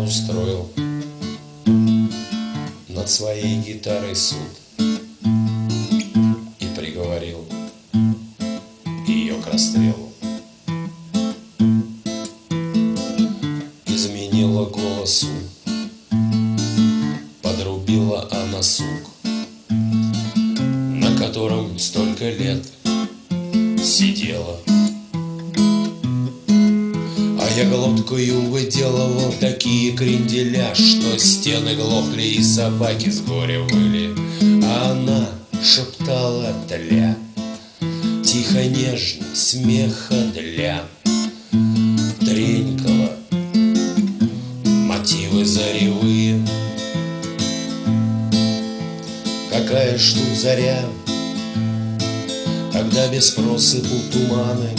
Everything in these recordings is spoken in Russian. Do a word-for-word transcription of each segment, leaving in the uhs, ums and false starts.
устроил над своей гитарой суд и приговорил ее к расстрелу. Изменила голосу, подрубила она сук, на котором столько лет сидела. А я глоткою выделывал такие кренделя, что стены глохли и собаки с горя выли. А она шептала тля, тихо, нежно, смеха для, тренькала мотивы заревые. Какая ж тут заря, когда без просыпу туманы,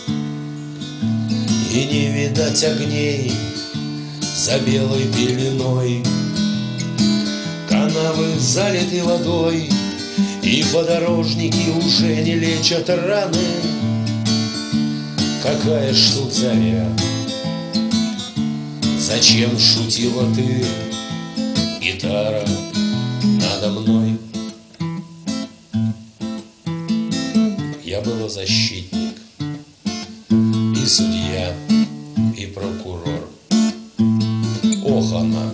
и не видать огней за белой пеленой. Канавы залиты водой, и подорожники уже не лечат раны. Какая ж тут заря, зачем шутила ты, гитара, надо мной? Я был защитник, и судья, и прокурор. Ох, она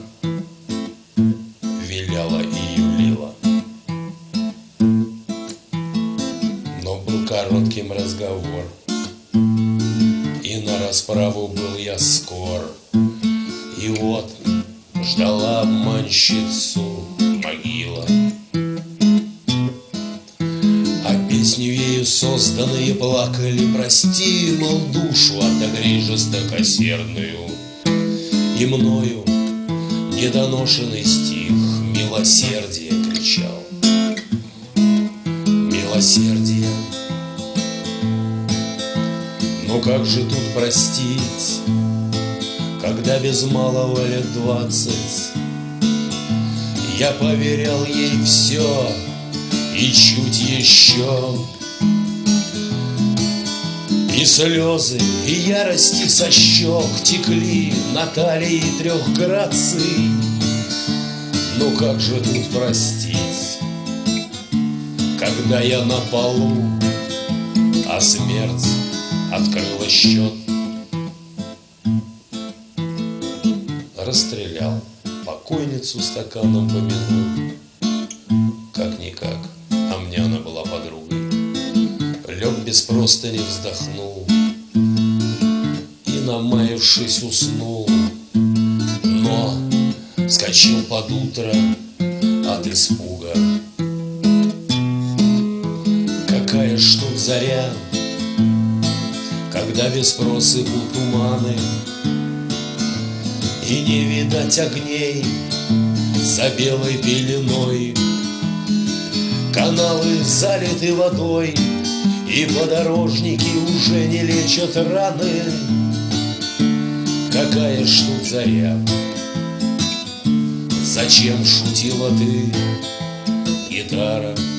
виляла и юлила. Но был коротким разговор, и на расправу был я скор. И вот ждала обманщицу могила, а песню ею созданные плакали: прости, мол, душу отогрей жестокосердную. И мною недоношенный стих милосердие кричал. Милосердие. Но как же тут простить, когда без малого лет двадцать я поверял ей все и чуть еще. И слезы, и ярости со щек текли на талии трех граций. Ну как же тут простить, когда я на полу, а смерть открыла счет? Расстрелял покойницу стаканом помянул. Как-никак, а мне она была подругой. Лег без простыни, вздохнул и, намаявшись, уснул. Но вскочил под утро от испуга. Какая ж тут заря, когда без просыпу туманы, и не видать огней за белой пеленой. Каналы залиты водой, и подорожники уже не лечат раны. Какая ж тут заря, зачем шутила ты, гитара?